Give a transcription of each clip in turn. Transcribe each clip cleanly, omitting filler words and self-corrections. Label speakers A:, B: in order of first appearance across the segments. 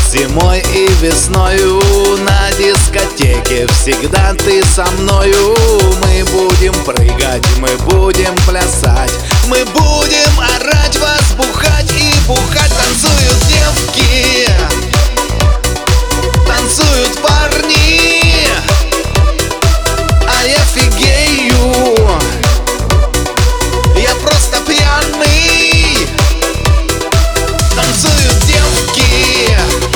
A: Зимой и весною на дискотеке всегда ты со мною. Мы будем прыгать, мы будем плясать, мы будем орать, возбухать и бухать. Танцуют девки, танцуют парни, а я фигею, я просто пьяный. Танцуют девки,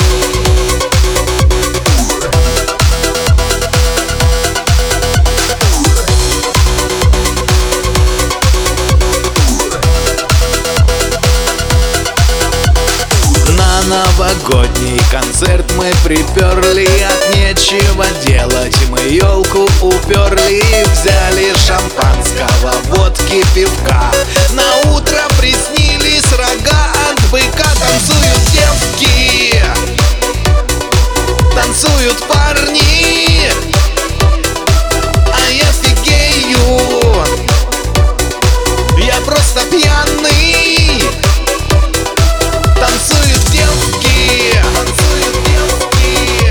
A: на новогодний концерт мы приперли, от нечего делать мы елку уперли. Взяли шампанского, водки, пивка, на утро приснились рога от быка. Танцуют девки, танцуют парни, а я фигею, я просто пьяный. Танцуют девки, танцуют девки,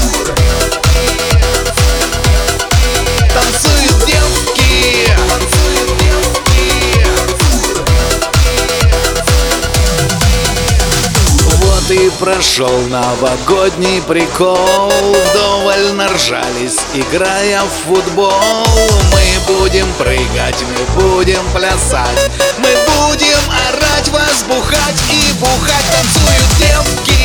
A: танцуют девки, танцуют девки. Вот и прошел новогодний прикол, вдоволь наржались, играя в футбол. Мы будем прыгать, мы будем плясать, мы будем орать, возбухать и бухать. Танцуют девки,